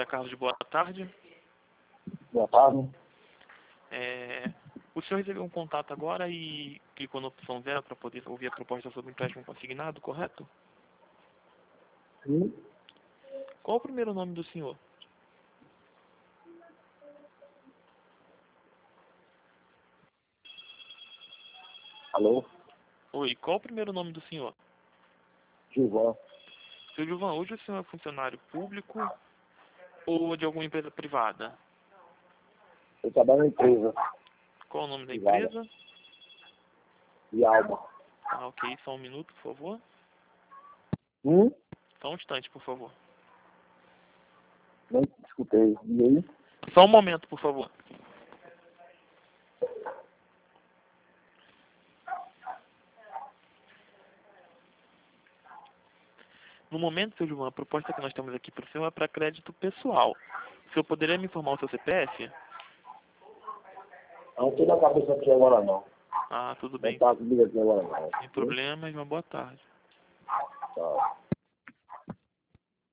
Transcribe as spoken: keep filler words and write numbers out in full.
José Carlos, boa tarde. Boa tarde. É, o senhor recebeu um contato agora e clicou na opção zero para poder ouvir a proposta sobre empréstimo consignado, correto? Sim. Qual o primeiro nome do senhor? Alô? Oi, qual o primeiro nome do senhor? Gilvan. Seu Gilvan, hoje o senhor é funcionário público ou de alguma empresa privada? Eu trabalho na empresa. Qual o nome da Privada. empresa? De Alba. Ah, ok, só um minuto, por favor. Hum? Só um instante, por favor. Não escutei. E aí? Só um momento, por favor. No momento, seu Gilvan, a proposta que nós temos aqui para o senhor é para crédito pessoal. O senhor poderia me informar o seu C P F? Não estou na cabeça aqui agora não. Ah, tudo Não bem. tá comigo aqui agora não. Sem problemas, uma boa tarde. Tá.